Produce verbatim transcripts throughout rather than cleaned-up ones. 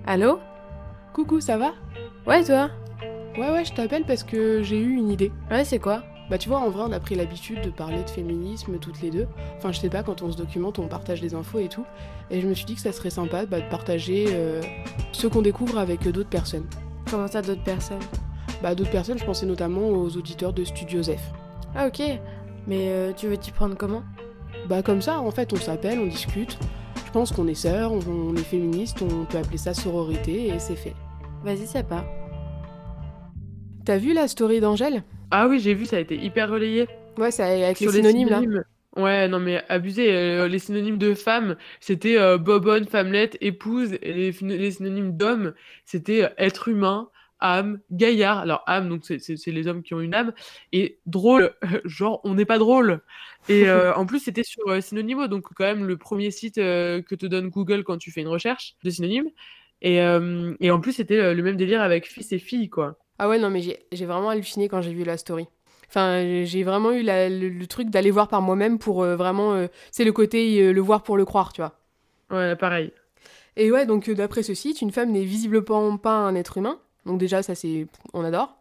Allô? Coucou, ça va? Ouais, toi? Ouais, ouais, je t'appelle parce que j'ai eu une idée. Ouais, c'est quoi? Bah, tu vois, en vrai, on a pris l'habitude de parler de féminisme toutes les deux. Enfin, je sais pas, quand on se documente, on partage des infos et tout. Et je me suis dit que ça serait sympa bah, de partager euh, ce qu'on découvre avec euh, d'autres personnes. Comment ça, d'autres personnes? Bah, d'autres personnes, je pensais notamment aux auditeurs de Studio Zef. Ah, ok. Mais euh, tu veux t'y prendre comment? Bah, comme ça, en fait, on s'appelle, on discute. Je pense qu'on est sœurs, on, on est féministes, on peut appeler ça sororité et c'est fait. Vas-y, c'est pas. T'as vu la story d'Angèle? Ah oui, j'ai vu, ça a été hyper relayé. Ouais, c'est avec les Sur les synonymes là. synonymes. Ouais, non mais abusé. euh, les synonymes de femme, c'était euh, bobonne, femmelette, épouse. Et les, fin- les synonymes d'homme, c'était euh, être humain, âme, gaillard. Alors âme, donc c'est c'est- c'est les hommes qui ont une âme. Et drôle, genre on n'est pas drôle. Et euh, en plus, c'était sur euh, Synonymo, donc quand même le premier site euh, que te donne Google quand tu fais une recherche de synonymes. Et, euh, et en plus, c'était euh, le même délire avec fils et fille, quoi. Ah ouais, non, mais j'ai j'ai vraiment halluciné quand j'ai vu la story. Enfin, j'ai j'ai vraiment eu la- le, le truc d'aller voir par moi-même pour euh, vraiment... euh, c'est le côté euh, le voir pour le croire, tu vois. Ouais, pareil. Et ouais, donc euh, d'après ce site, une femme n'est visiblement pas un être humain. Donc déjà, ça c'est... On adore.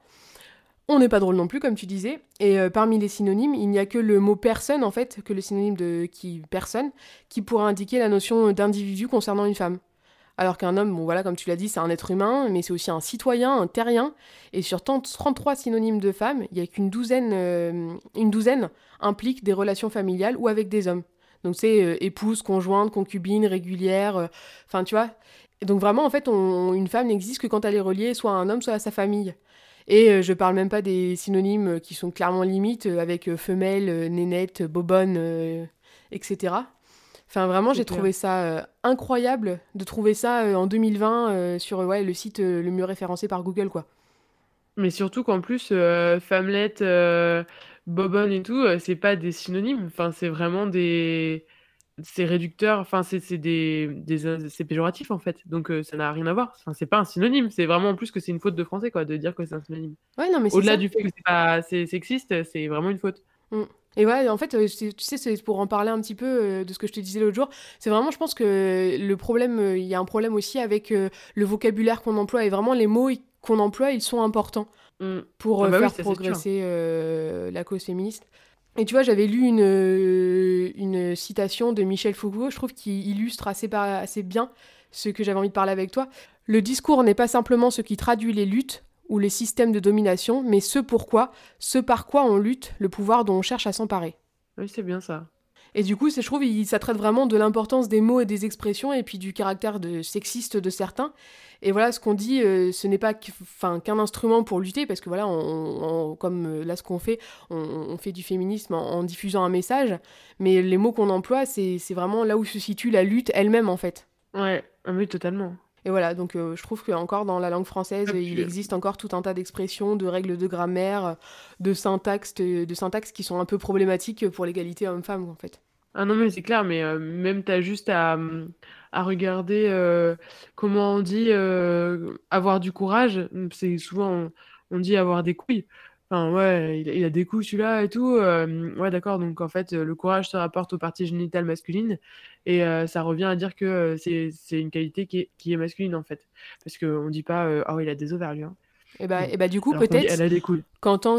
On n'est pas drôle non plus, comme tu disais. Et euh, parmi les synonymes, il n'y a que le mot personne, en fait, que le synonyme de qui personne, qui pourra indiquer la notion d'individu concernant une femme. Alors qu'un homme, bon voilà, comme tu l'as dit, c'est un être humain, mais c'est aussi un citoyen, un terrien. Et sur trente-trois synonymes de femmes, il n'y a qu'une douzaine, euh, une douzaine impliquent des relations familiales ou avec des hommes. Donc c'est euh, épouse, conjointe, concubine, régulière, euh, enfin tu vois. Et donc vraiment, en fait, on- une femme n'existe que quand elle est reliée soit à un homme, soit à sa famille. Et euh, je parle même pas des synonymes euh, qui sont clairement limites, euh, avec euh, femelle, euh, nénette, bobonne, euh, et cetera. Enfin, vraiment, C'est j'ai clair. trouvé ça euh, incroyable de trouver ça euh, en deux mille vingt euh, sur euh, ouais, le site euh, le mieux référencé par Google, quoi. Mais surtout qu'en plus, euh, femmelette, euh, bobonne et tout, euh, c'est pas des synonymes. Enfin, c'est vraiment des... C'est réducteur, enfin, c'est c'est des... des... euh, c'est péjoratif, en fait. Donc, euh, ça n'a rien à voir. Enfin, c'est pas un synonyme. C'est vraiment en plus que c'est une faute de français, quoi, de dire que c'est un synonyme. Ouais, non, mais c'est Au-delà ça. du fait que c'est pas... c'est sexiste, c'est vraiment une faute. Mm. Et ouais, en fait, euh, c'est- tu sais, c'est pour en parler un petit peu euh, de ce que je te disais l'autre jour. C'est vraiment, je pense que le problème, euh, il y a un problème aussi avec euh, le vocabulaire qu'on emploie. Et vraiment, les mots i- qu'on emploie, ils sont importants Mm. pour Ah euh, bah oui, faire ça, c'est sûr. progresser euh, la cause féministe. Et tu vois, j'avais lu une, euh, une citation de Michel Foucault, je trouve qu'il illustre assez, par- assez bien ce que j'avais envie de parler avec toi. Le discours n'est pas simplement ce qui traduit les luttes ou les systèmes de domination, mais ce pourquoi, ce par quoi on lutte, le pouvoir dont on cherche à s'emparer. Oui, c'est bien ça. Et du coup, c'est- je trouve il, ça traite vraiment de l'importance des mots et des expressions et puis du caractère de sexiste de certains. Et voilà, ce qu'on dit, euh, ce n'est pas qu'- enfin, qu'un instrument pour lutter, parce que voilà, on, on- comme euh, là ce qu'on fait, on, on fait du féminisme en, en diffusant un message, mais les mots qu'on emploie, c'est c'est vraiment là où se situe la lutte elle-même en fait. Ouais, ah oui, totalement. Et voilà, donc euh, je trouve qu'encore dans la langue française, Ah, il puis, euh, existe encore tout un tas d'expressions, de règles de grammaire, de syntaxe, de, de syntaxe qui sont un peu problématiques pour l'égalité homme-femme en fait. Ah non, mais c'est clair, mais euh, même t'as juste à, hum, à regarder euh, comment on dit euh, avoir du courage. C'est souvent on, on dit avoir des couilles. Enfin, ouais, il, a il a des couilles celui-là et tout. euh, ouais, d'accord. Donc en fait, euh, le courage se rapporte aux parties génitales masculines et euh, ça revient à dire que euh, c'est c'est une qualité qui est, qui est masculine en fait. Parce qu'on dit pas euh, ah ouais, il a des ovaires lui. Hein. Et bah, Non. et bah du coup, Alors qu'on dit elle peut-être a des couilles. qu'en tant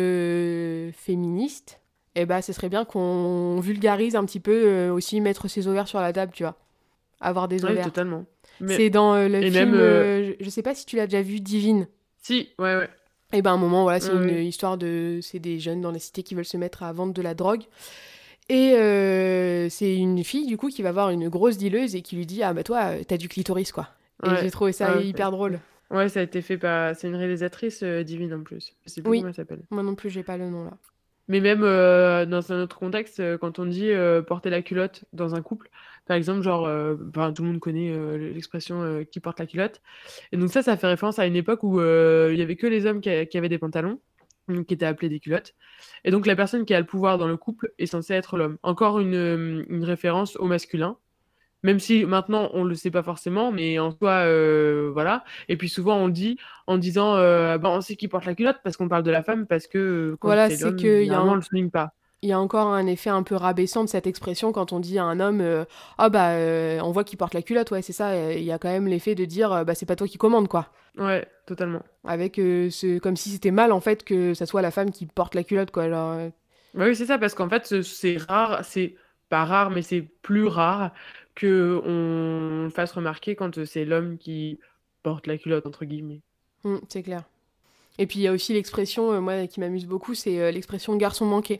que féministe, eh bah, ce serait bien qu'on vulgarise un petit peu euh, aussi mettre ses ovaires sur la table, tu vois. Avoir des Ouais, ovaires. totalement. Mais C'est dans euh, le et film, même euh, euh, je je sais pas si tu l'as déjà vu, Divine. si, ouais, ouais. Et ben à un moment, voilà, c'est Ouais, une ouais. histoire de... C'est des jeunes dans la cité qui veulent se mettre à vendre de la drogue. Et euh, c'est une fille, du coup, qui va voir une grosse dealeuse et qui lui dit « Ah bah toi, euh, t'as du clitoris, quoi. » Et j'ai Ouais, trouvé ça ouais, hyper drôle. ouais, ça a été fait par. C'est une réalisatrice euh, divine en plus. Je sais plus comment Oui, elle s'appelle. moi non plus, j'ai pas le nom là. Mais même euh, dans un autre contexte, euh, quand on dit euh, porter la culotte dans un couple, par exemple, genre, euh, ben, tout le monde connaît euh, l'expression euh, qui porte la culotte. Et donc ça, ça fait référence à une époque où euh, il y avait que les hommes qui, a- qui avaient des pantalons, donc qui étaient appelés des culottes. Et donc la personne qui a le pouvoir dans le couple est censée être l'homme. Encore une, euh, une référence au masculin. Même si maintenant on le sait pas forcément, mais en soi, euh, voilà. Et puis souvent on le dit en disant, euh, bah, on sait qui porte la culotte parce qu'on parle de la femme, parce que euh, quand Voilà, c'est c'est l'homme, qu'il y a généralement on un... le souligne pas. Il y a encore un effet un peu rabaissant de cette expression quand on dit à un homme euh, ah bah euh, on voit qu'il porte la culotte, ouais c'est ça, euh, il y a quand même l'effet de dire euh, bah c'est pas toi qui commande quoi. Ouais, totalement. Avec euh, ce comme si c'était mal en fait que ça soit la femme qui porte la culotte quoi. Alors, euh, Bah oui, c'est ça, parce qu'en fait, ce- c'est rare, c'est pas rare, mais c'est plus rare que on fasse remarquer quand euh, c'est l'homme qui porte la culotte, entre guillemets. hmm, c'est clair. Et puis il y a aussi l'expression, euh, moi qui m'amuse beaucoup, c'est euh, l'expression garçon manqué.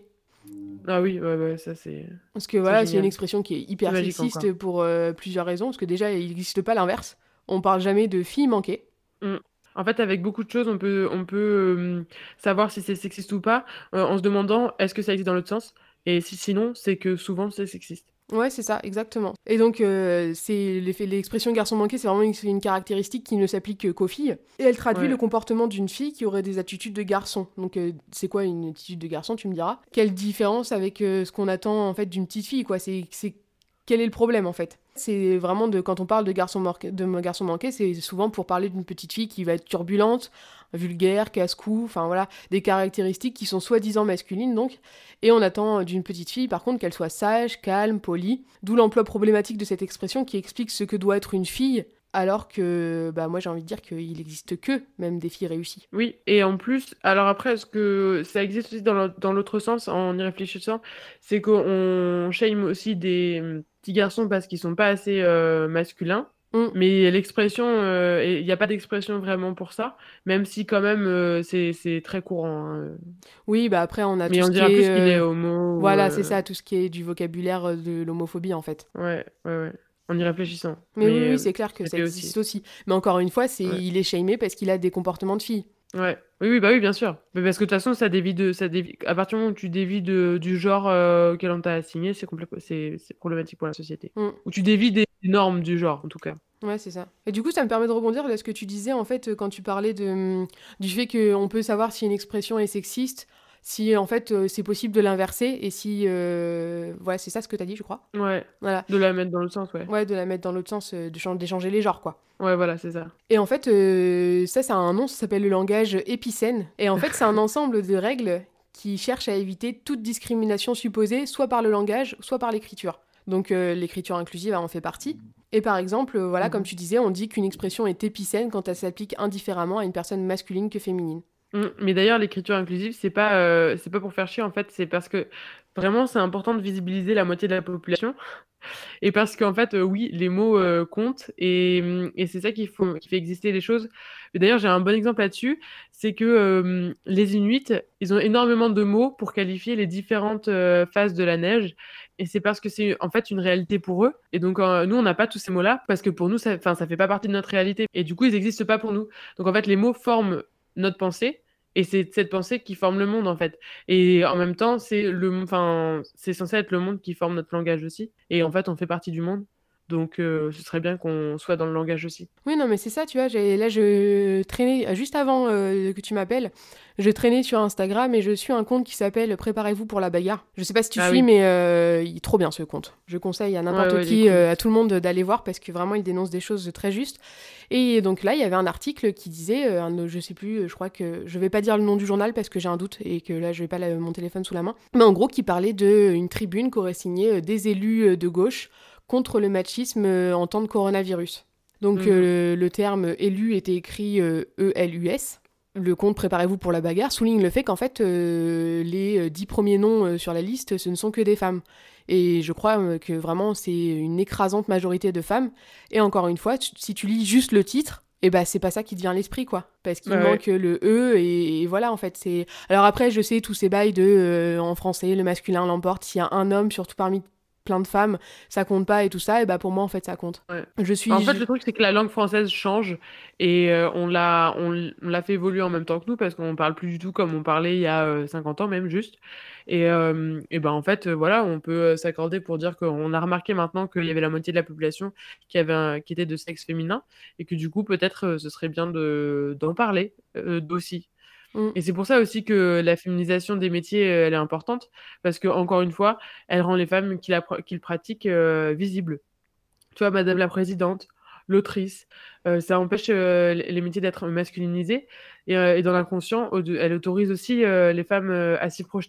Ah oui, ouais, ouais, ça c'est Parce que c'est voilà, c'est une génial. expression qui est C'est hyper magique encore. sexiste pour euh, plusieurs raisons. Parce que déjà, il n'existe pas l'inverse. On parle jamais de fille manquée. Mm. En fait, avec beaucoup de choses, on peut, on peut euh, savoir si c'est sexiste ou pas euh, en se demandant est-ce que ça existe dans l'autre sens? Et si sinon, c'est que souvent c'est sexiste. Ouais, c'est ça, exactement. Et donc, euh, c'est l'effet- l'expression garçon manqué, c'est vraiment une, une caractéristique qui ne s'applique qu'aux filles. Et elle traduit le Ouais. comportement d'une fille qui aurait des attitudes de garçon. Donc, euh, c'est quoi une attitude de garçon, tu me diras? Quelle différence avec euh, ce qu'on attend en fait d'une petite fille, quoi? C'est, c'est quel est le problème en fait? C'est vraiment de quand on parle de garçon, manqué, de garçon manqué, c'est souvent pour parler d'une petite fille qui va être turbulente, vulgaire, casse-cou, enfin voilà, des caractéristiques qui sont soi-disant masculines donc. Et on attend d'une petite fille, par contre, qu'elle soit sage, calme, polie. D'où l'emploi problématique de cette expression qui explique ce que doit être une fille, alors que, bah, moi j'ai envie de dire qu'il n'existe que même des filles réussies. Oui, et en plus, alors après, est-ce que ça existe aussi dans l'au- dans l'autre sens, en y réfléchissant, c'est qu'on shame aussi des hum, petits garçons parce qu'ils sont pas assez euh, masculins, Mm. mais l'expression, euh, et il n'y a pas d'expression vraiment pour ça, même si quand même euh, c'est c'est très courant, hein. Oui, bah après on a tout Mais on ce qui dira est... plus qu'il est euh, homo ou... Voilà, c'est euh, ça, tout ce qui est du vocabulaire euh, de l'homophobie en fait. Ouais, ouais, ouais, en y réfléchissant. Mais oui, Mais oui, euh, c'est clair que ça ça fait aussi. existe aussi. Mais encore une fois, c'est Ouais. il est shamé parce qu'il a des comportements de fille. Ouais. Oui, oui, bah oui, bien sûr. Mais parce que de toute façon, ça dévie de, ça dévie, à partir du moment où tu dévies de, du genre euh, auquel on t'a assigné, c'est complè- c'est, c'est problématique pour la société. Mm. Ou tu dévies des normes du genre, en tout cas. Ouais, c'est ça. Et du coup, ça me permet de rebondir là ce que tu disais en fait euh, quand tu parlais de, hum, du fait qu'on peut savoir si une expression est sexiste, si en fait euh, c'est possible de l'inverser et si euh, voilà, c'est ça ce que t'as dit, je crois. Ouais. Voilà. De la mettre dans l'autre sens, ouais. Ouais, de la mettre dans l'autre sens, euh, de chan- d'échanger les genres quoi. Ouais, voilà, c'est ça. Et en fait, euh, ça, ça a un nom, ça s'appelle le langage épicène. Et en fait, c'est un ensemble de règles qui cherchent à éviter toute discrimination supposée, soit par le langage, soit par l'écriture. Donc euh, l'écriture inclusive en fait partie. Et par exemple, euh, voilà, comme Mhm. tu disais, on dit qu'une expression est épicène quand elle s'applique indifféremment à une personne masculine que féminine. Mm. Mais d'ailleurs, l'écriture inclusive, c'est pas, euh, c'est pas pour faire chier, en fait, c'est parce que vraiment, c'est important de visibiliser la moitié de la population. Et parce qu'en fait, euh, oui, les mots euh, comptent et, hum, et c'est ça qui, faut, qui fait exister les choses. Et d'ailleurs, j'ai un bon exemple là-dessus, c'est que euh, les Inuits, ils ont énormément de mots pour qualifier les différentes euh, phases de la neige. Et c'est parce que c'est en fait une réalité pour eux. Et donc, euh, nous, on n'a pas tous ces mots-là parce que pour nous, ça, enfin, ça fait pas partie de notre réalité. Et du coup, ils n'existent pas pour nous. Donc, en fait, les mots forment notre pensée. Et c'est cette pensée qui forme le monde, en fait. Et en même temps, c'est le, enfin, c'est censé être le monde qui forme notre langage aussi. Et en fait, on fait partie du monde. Donc, euh, ce serait bien qu'on soit dans le langage aussi. Oui, non, mais c'est ça, tu vois. j'ai- Là, je traînais, juste avant euh, que tu m'appelles, je traînais sur Instagram et je suis un compte qui s'appelle Préparez-vous pour la bagarre. Je sais pas si tu Ah suis, oui. mais euh, il est trop bien ce compte. Je conseille à Ouais, n'importe ouais, il est qui, cool. euh, à tout le monde d'aller voir parce que vraiment, il dénonce des choses très justes. Et donc là, il y avait un article qui disait, euh, un- je sais plus, je crois que je vais pas dire le nom du journal parce que j'ai un doute et que là, je vais pas la- mon téléphone sous la main. Mais en gros, qui parlait d'une tribune qu'auraient signée euh, des élus euh, de gauche contre le machisme euh, en temps de coronavirus. Donc Mhm. euh, le terme élu était écrit euh, E L U S. Le compte Préparez-vous pour la bagarre souligne le fait qu'en fait, euh, les euh, dix premiers noms euh, sur la liste, ce ne sont que des femmes. Et je crois euh, que vraiment, c'est une écrasante majorité de femmes. Et encore une fois, tu- si tu lis juste le titre, eh ben, c'est pas ça qui te vient à l'esprit, quoi. Parce qu'il Bah ouais. manque le E, et, et voilà, en fait, c'est... Alors après, je sais, tous ces bails de, euh, en français, le masculin l'emporte, s'il y a un homme, surtout parmi plein de femmes, ça compte pas et tout ça, et bah pour moi, en fait, ça compte. Ouais. Je suis... En fait, je- le truc, c'est que la langue française change et euh, on l'a, on, l- on l'a fait évoluer en même temps que nous parce qu'on parle plus du tout comme on parlait il y a euh, cinquante ans même juste. Et, euh, et ben en fait, euh, voilà, on peut euh, s'accorder pour dire qu'on a remarqué maintenant qu'il y avait la moitié de la population qui avait un- qui était de sexe féminin et que du coup, peut-être, euh, ce serait bien de, d'en parler euh, d'aussi. Mm. Et c'est pour ça aussi que la féminisation des métiers, euh, elle est importante parce que encore une fois, elle rend les femmes qui, la, pr- qui le pratiquent euh, visibles. Tu vois, Madame la Présidente, l'autrice, euh, ça empêche euh, les les métiers d'être masculinisés. Et, euh, et dans l'inconscient, au- elle autorise aussi euh, les femmes euh, à s'y projeter.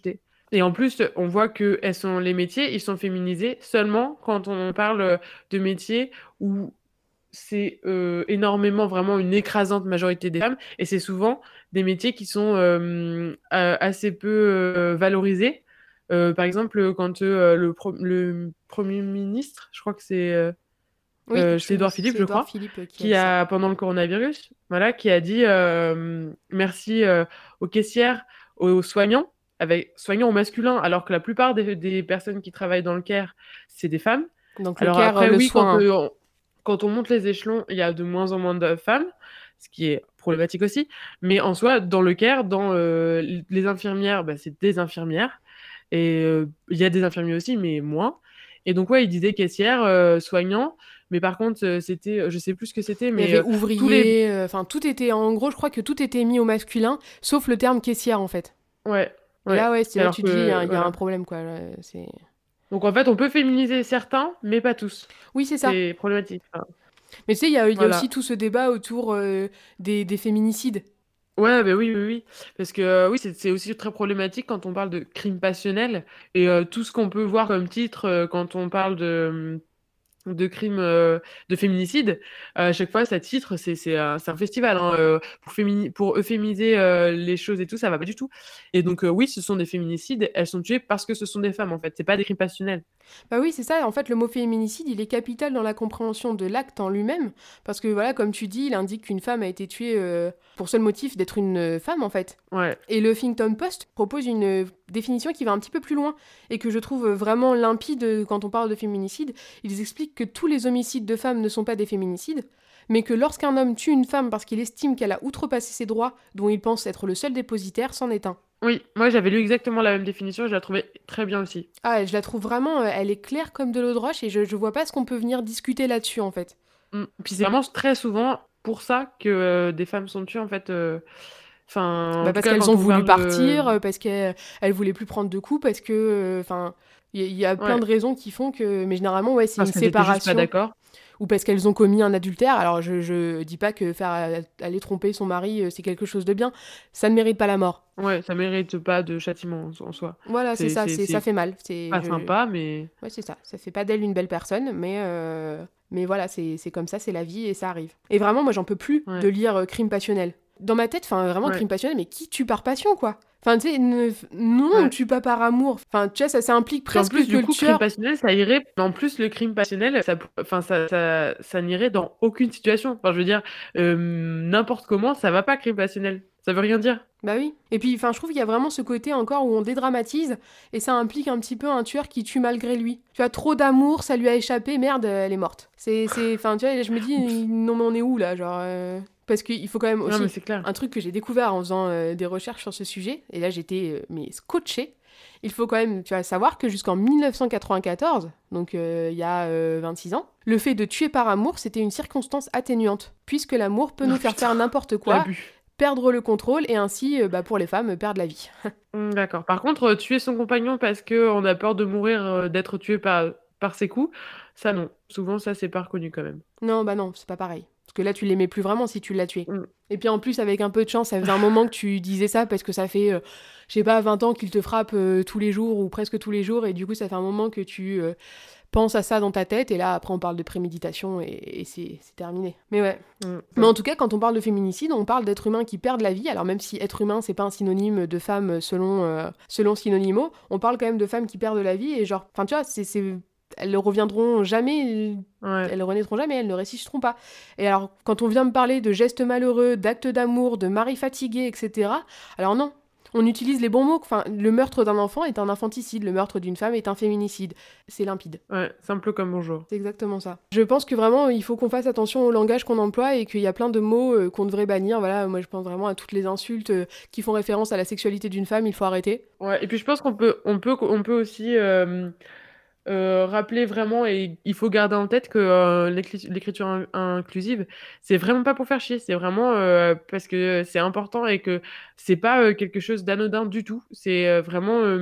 Et en plus, on voit que elles sont les métiers, ils sont féminisés seulement quand on parle, heu, de métiers où c'est, heu, énormément, vraiment une écrasante majorité des femmes et c'est souvent des métiers qui sont, hem, a assez peu, heu, valorisés. Heu, par exemple, heu, quand, heu, le pre le premier ministre, je crois que c'est, heu Oui, heu, c'est je Édouard Philippe, c'est je Édouard crois, Philippe, heu, qui a qui dit ça. a pendant le coronavirus, voilà, qui a dit, hem: «Merci, heu, aux caissières, aux soignants», avec soignants au masculin, alors que la plupart des des personnes qui travaillent dans le care, c'est des femmes. Donc le Alors care, heu, après le oui, quand, soin, hein. heu, on quand on monte les échelons, il y a de moins en moins de femmes, ce qui est problématique aussi, mais en soi, dans le care, dans, heu, l les infirmières, bah, c'est des infirmières et heu, il y a des infirmiers aussi, mais moins et donc ouais, il disait caissière, heu, soignant, mais par contre, heu, c'était, heu, je sais plus ce que c'était, Il y mais avait heu, tous les ouvrier, heu, enfin tout était en gros, je crois que tout était mis au masculin, sauf le terme caissière, en fait. ouais, Et là, ouais, ouais, c'est là alors tu te dis, il y a que il y a un voilà. problème, quoi, là, c'est Donc en fait, on peut féminiser certains, mais pas tous. oui, c'est ça. C'est problématique, enfin, Mais tu sais, il y a il y a aussi voilà. tout ce débat autour, heu, des des féminicides. Ouais, bah, oui, oui, oui, parce que, heu, oui, c'est c'est aussi très problématique quand on parle de crime passionnel et heu, tout ce qu'on peut voir comme titre, heu, quand on parle de, mmh, de crimes, heu, de féminicide, à chaque fois ça titre, c'est c'est un c'est un festival, hein, heu, pour fémini pour euphémiser, heu, les choses et tout, ça va pas du tout et donc heu, oui, ce sont des féminicides, elles sont tuées parce que ce sont des femmes, en fait, c'est pas des crimes passionnels. Bah oui, c'est ça. En fait, le mot féminicide, il est capital dans la compréhension de l'acte en lui-même, parce que voilà, comme tu dis, il indique qu'une femme a été tuée euh, pour seul motif d'être une euh, femme, en fait. Ouais, Et le Huffington Post propose une euh, définition qui va un petit peu plus loin et que je trouve euh, vraiment limpide euh, quand on parle de féminicide. Ils expliquent que tous les homicides de femmes ne sont pas des féminicides, mais que lorsqu'un homme tue une femme parce qu'il estime qu'elle a outrepassé ses droits, dont il pense être le seul dépositaire, c'en est un. oui, moi j'avais lu exactement la même définition et je la trouvais très bien aussi. Ah, je la trouve vraiment, euh, elle est claire comme de l'eau de roche et je, je vois pas ce qu'on peut venir discuter là-dessus en fait. Mmh, puis c'est vraiment très souvent pour ça que, heu, des femmes sont tuées, en fait, heu, enfin, Bah en tout parce cas, qu'elles quand ont on voulu parle de partir, euh, parce qu'elles elles voulaient plus prendre de coups, parce que, enfin, il y, a- y a plein ouais, de raisons qui font que, mais généralement ouais, c'est une parce qu'elles étaient juste pas séparation d'accord. ou parce qu'elles ont commis un adultère. Alors je, je dis pas que faire euh, aller tromper son mari euh, c'est quelque chose de bien, ça ne mérite pas la mort. Ouais, ça mérite pas de châtiment en en soi. Voilà, c'est C'est ça, c'est c'est ça c'est fait mal. C'est pas je, sympa, mais ouais, c'est ça. Ça fait pas d'elle une belle personne, mais, euh, mais voilà, c'est c'est comme ça, c'est la vie et ça arrive. Et vraiment, moi, j'en peux plus ouais, de lire euh, crime passionnel. Dans ma tête, enfin, vraiment, ouais, crime passionnel, mais qui tue par passion, quoi? Enfin, tu sais, ne- non, on ouais. tue pas par amour. Enfin, tu vois, ça, ça implique Puis en presque plus, que du le coup, crime tueur. passionnel, ça irait en plus, le crime passionnel, ça p enfin, ça ça ça n'irait dans aucune situation. Enfin, je veux dire, hem, n'importe comment, ça va pas, crime passionnel. Ça veut rien dire. Bah oui. Et puis, enfin, je trouve qu'il y a vraiment ce côté encore où on dédramatise et ça implique un petit peu un tueur qui tue malgré lui. Tu as trop d'amour, ça lui a échappé, merde, elle est morte. C'est, c'est, enfin, tu vois, je me dis, non, mais on est où là, genre euh, parce qu'il faut quand même Non, mais aussi c'est clair. un truc que j'ai découvert en faisant euh, des recherches sur ce sujet. Et là, j'étais euh, mais scotché. Il faut quand même, tu vas savoir que jusqu'en mille neuf cent quatre-vingt-quatorze, donc euh, il y a euh, vingt-six ans, le fait de tuer par amour, c'était une circonstance atténuante, puisque l'amour peut Oh nous faire putain, faire n'importe quoi, l'abus. perdre le contrôle et ainsi, euh, bah, pour les femmes, perdre la vie. Mmh, d'accord. Par contre, heu, tuer son compagnon parce qu'on a peur de mourir, heu, d'être tué par par ses coups, ça non. Souvent ça, c'est pas reconnu quand même. Non, bah non, c'est pas pareil. Parce que là, tu l'aimais plus vraiment si tu l'as tué. Mmh. Et puis en plus, avec un peu de chance, ça faisait un moment que tu disais ça parce que ça fait, euh, je sais pas, vingt ans qu'il te frappe euh, tous les jours ou presque tous les jours. Et du coup, ça fait un moment que tu euh, penses à ça dans ta tête. Et là, après, on parle de préméditation et, et c'est c'est terminé. Mais ouais. Mmh. Mais en tout cas, quand on parle de féminicide, on parle d'êtres humains qui perdent la vie. Alors même si être humain, c'est pas un synonyme de femme selon, euh, selon Synonymo, on parle quand même de femmes qui perdent la vie. Et genre, enfin tu vois, c'est, c'est... elles ne reviendront jamais, Ouais. elles ne renaîtront jamais, elles ne ressusciteront pas. Et alors, quand on vient me parler de gestes malheureux, d'actes d'amour, de maris fatigués, et cetera, alors non, on utilise les bons mots. Enfin, le meurtre d'un enfant est un infanticide, le meurtre d'une femme est un féminicide. C'est limpide. Ouais, simple comme bonjour. C'est exactement ça. Je pense que vraiment, il faut qu'on fasse attention au langage qu'on emploie et qu'il y a plein de mots euh, qu'on devrait bannir. Voilà, moi je pense vraiment à toutes les insultes euh, qui font référence à la sexualité d'une femme, il faut arrêter. Ouais et puis je pense qu'on peut on peut on peut aussi, hem, heu, rappeler vraiment et il faut garder en tête que, heu, l'écrit l'écriture in inclusive, c'est vraiment pas pour faire chier. C'est vraiment, heu, parce que c'est important et que c'est pas, heu, quelque chose d'anodin du tout. C'est, heu, vraiment, hem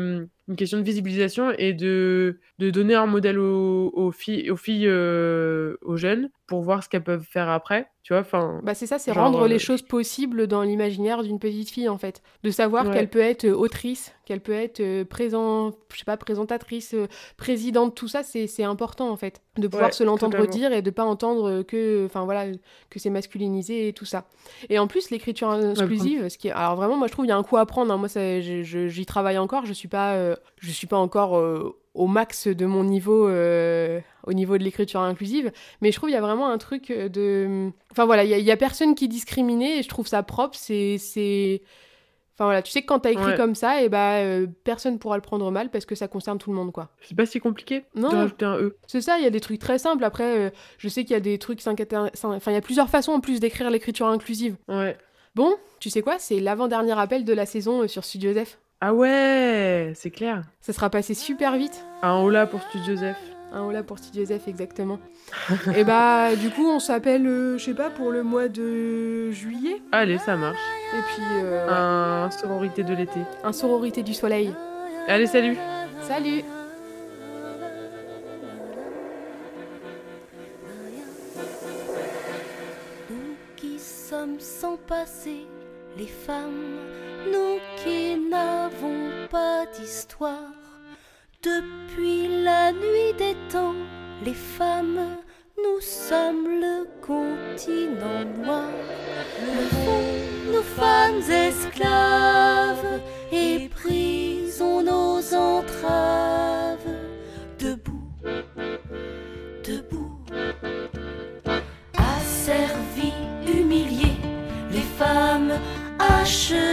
une question de visibilisation et de, de donner un modèle aux, aux filles, aux, filles euh, aux jeunes pour voir ce qu'elles peuvent faire après, tu vois, enfin... Bah c'est ça, c'est genre, rendre euh, les choses possibles dans l'imaginaire d'une petite fille en fait. De savoir Ouais. qu'elle peut être euh, autrice, qu'elle peut être euh, présent, je sais pas, présentatrice, euh, présidente, tout ça, c'est, c'est important en fait. De pouvoir Ouais, se l'entendre totalement. dire et de pas entendre que, enfin voilà, que c'est masculinisé et tout ça. Et en plus, l'écriture inclusive, ce qui est... Alors vraiment, moi je trouve il y a un coup à prendre, hein. Moi ça, je- je- j'y travaille encore, je suis pas, euh, je suis pas encore... euh, au max de mon niveau euh, au niveau de l'écriture inclusive, mais je trouve il y a vraiment un truc de... Enfin voilà, il y, a- il y a personne qui est discriminé et je trouve ça propre, c'est... c'est... Enfin voilà, tu sais que quand t'as écrit Ouais. comme ça, et bah, euh, personne pourra le prendre mal parce que ça concerne tout le monde, quoi. C'est pas si compliqué Non. de rajouter un E. C'est ça, il y a des trucs très simples. Après, euh, je sais qu'il y a des trucs... cinq Enfin, il y a plusieurs façons en plus d'écrire l'écriture inclusive. Ouais. Bon, tu sais quoi, c'est l'avant-dernier appel de la saison euh, sur Studio Joseph. Ah ouais, c'est clair. Ça sera passé super vite. Un hola pour Studio Joseph. Un hola pour Studio Joseph, exactement. Et bah, du coup, on s'appelle, euh, je sais pas, pour le mois de juillet. Allez, ça marche. Et puis, euh, ouais, Un sororité de l'été. un sororité du soleil. Allez, salut. Salut! Nous qui sommes sans passé, les femmes, nous qui n'avons pas d'histoire. Depuis la nuit des temps, les femmes, nous sommes le continent noir. Levons nos femmes esclaves et brisons nos entraves. Debout, debout. Asservies, humiliées, les femmes achevées